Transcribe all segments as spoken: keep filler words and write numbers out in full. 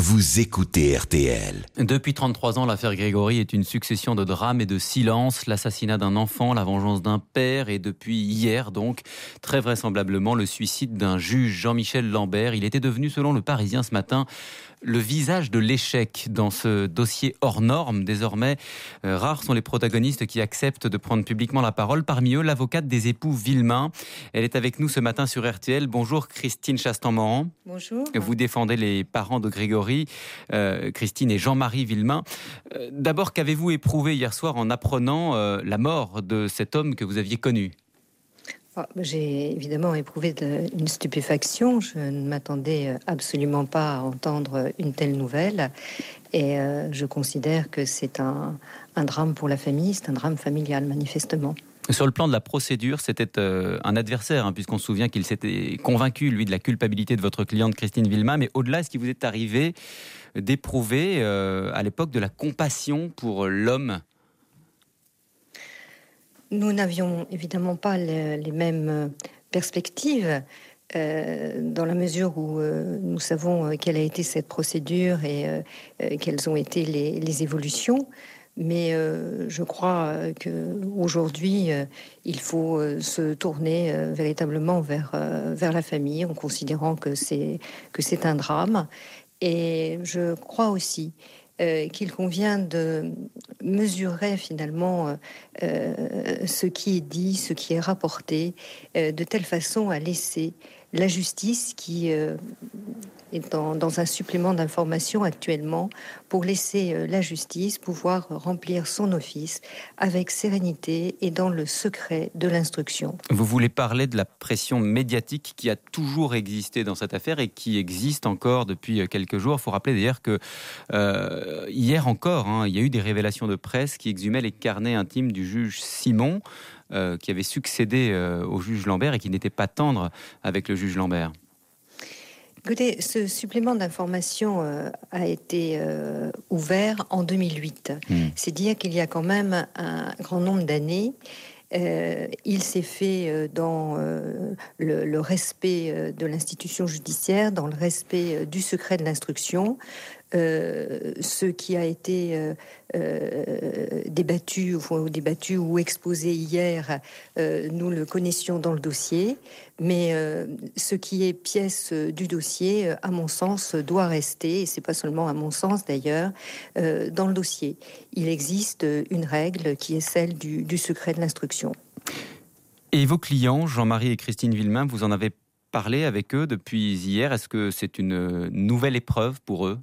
vous écoutez R T L. Depuis trente-trois ans, l'affaire Grégory est une succession de drames et de silences. L'assassinat d'un enfant, la vengeance d'un père et depuis hier donc, très vraisemblablement, le suicide d'un juge, Jean-Michel Lambert. Il était devenu, selon le Parisien ce matin, le visage de l'échec dans ce dossier hors norme. Désormais, euh, rares sont les protagonistes qui acceptent de prendre publiquement la parole. Parmi eux, l'avocate des époux Villemain. Elle est avec nous ce matin sur R T L. Bonjour Christine Chastan-Moran. Bonjour. Vous défendez les parents de Grégory, euh, Christine et Jean-Marie Villemain. Euh, d'abord, qu'avez-vous éprouvé hier soir en apprenant euh, la mort de cet homme que vous aviez connu ? J'ai évidemment éprouvé de, une stupéfaction. Je ne m'attendais absolument pas à entendre une telle nouvelle. Et euh, je considère que c'est un, un drame pour la famille, c'est un drame familial, manifestement. Sur le plan de la procédure, c'était euh, un adversaire, hein, puisqu'on se souvient qu'il s'était convaincu, lui, de la culpabilité de votre cliente Christine Villemain. Mais au-delà, est-ce qu'il vous est arrivé d'éprouver, euh, à l'époque, de la compassion pour l'homme ? Nous n'avions évidemment pas les, les mêmes perspectives, euh, dans la mesure où euh, nous savons euh, quelle a été cette procédure et euh, euh, quelles ont été les, les évolutions. Mais euh, je crois qu'aujourd'hui, euh, il faut euh, se tourner euh, véritablement vers, euh, vers la famille, en considérant que c'est, que c'est un drame. Et je crois aussi Euh, qu'il convient de mesurer finalement euh, ce qui est dit, ce qui est rapporté, euh, de telle façon à laisser la justice qui euh, est dans, dans un supplément d'information actuellement, pour laisser euh, la justice pouvoir remplir son office avec sérénité et dans le secret de l'instruction. Vous voulez parler de la pression médiatique qui a toujours existé dans cette affaire et qui existe encore depuis quelques jours. Il faut rappeler d'ailleurs que euh, hier encore, hein, il y a eu des révélations de presse qui exhumaient les carnets intimes du juge Simon, euh, qui avait succédé euh, au juge Lambert et qui n'était pas tendre avec le juge Lambert. Écoutez, ce supplément d'information euh, a été euh, ouvert en deux mille huit. Mmh. C'est dire qu'il y a quand même un grand nombre d'années. Euh, il s'est fait euh, dans euh, le, le respect euh, de l'institution judiciaire, dans le respect euh, du secret de l'instruction. Euh, ce qui a été euh, euh, débattu, ou débattu ou exposé hier, euh, nous le connaissions dans le dossier, mais euh, ce qui est pièce du dossier, à mon sens, doit rester, et c'est pas seulement à mon sens d'ailleurs, euh, dans le dossier. Il existe une règle qui est celle du, du secret de l'instruction. Et vos clients, Jean-Marie et Christine Villemain, vous en avez parlé avec eux depuis hier. Est-ce que c'est une nouvelle épreuve pour eux ?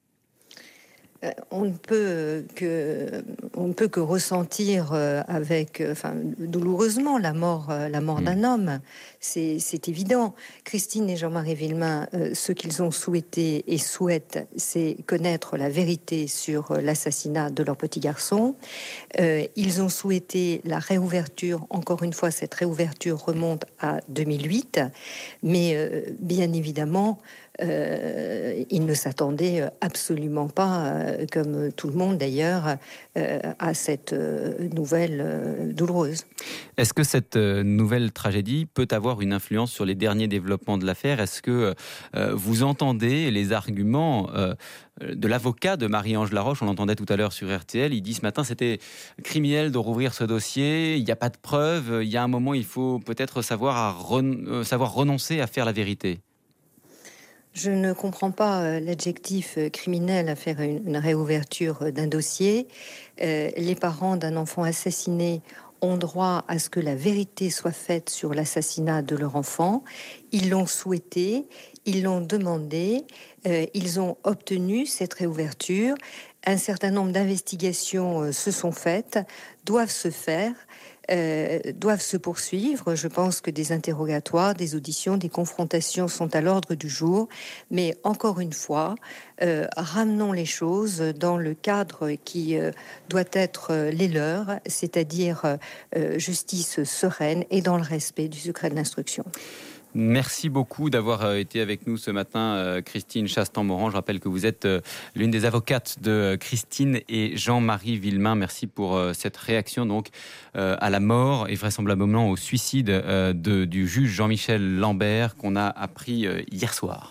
On ne peut que, on ne peut que ressentir avec, enfin, douloureusement la mort, la mort d'un homme. C'est, c'est évident. Christine et Jean-Marie Villemain, euh, ce qu'ils ont souhaité et souhaitent, c'est connaître la vérité sur l'assassinat de leur petit garçon. Euh, ils ont souhaité la réouverture. Encore une fois, cette réouverture remonte à deux mille huit, mais euh, bien évidemment, Euh, il ne s'attendait absolument pas, euh, comme tout le monde d'ailleurs, euh, à cette euh, nouvelle euh, douloureuse. Est-ce que cette euh, nouvelle tragédie peut avoir une influence sur les derniers développements de l'affaire ? Est-ce que euh, vous entendez les arguments euh, de l'avocat de Marie-Ange Laroche ? On l'entendait tout à l'heure sur R T L. Il dit ce matin c'était criminel de rouvrir ce dossier, il n'y a pas de preuves, il y a un moment il faut peut-être savoir, à ren- euh, savoir renoncer à faire la vérité. Je ne comprends pas l'adjectif criminel à faire une, une réouverture d'un dossier. Euh, les parents d'un enfant assassiné ont droit à ce que la vérité soit faite sur l'assassinat de leur enfant. Ils l'ont souhaité, ils l'ont demandé, euh, ils ont obtenu cette réouverture. Un certain nombre d'investigations euh, se sont faites, doivent se faire. Euh, doivent se poursuivre. Je pense que des interrogatoires, des auditions, des confrontations sont à l'ordre du jour. Mais encore une fois, euh, ramenons les choses dans le cadre qui euh, doit être euh, les leurs, c'est-à-dire euh, justice sereine et dans le respect du secret de l'instruction. Merci beaucoup d'avoir été avec nous ce matin, Christine Chastan-Moran. Je rappelle que vous êtes l'une des avocates de Christine et Jean-Marie Villemain. Merci pour cette réaction donc à la mort et vraisemblablement au suicide de, du juge Jean-Michel Lambert qu'on a appris hier soir.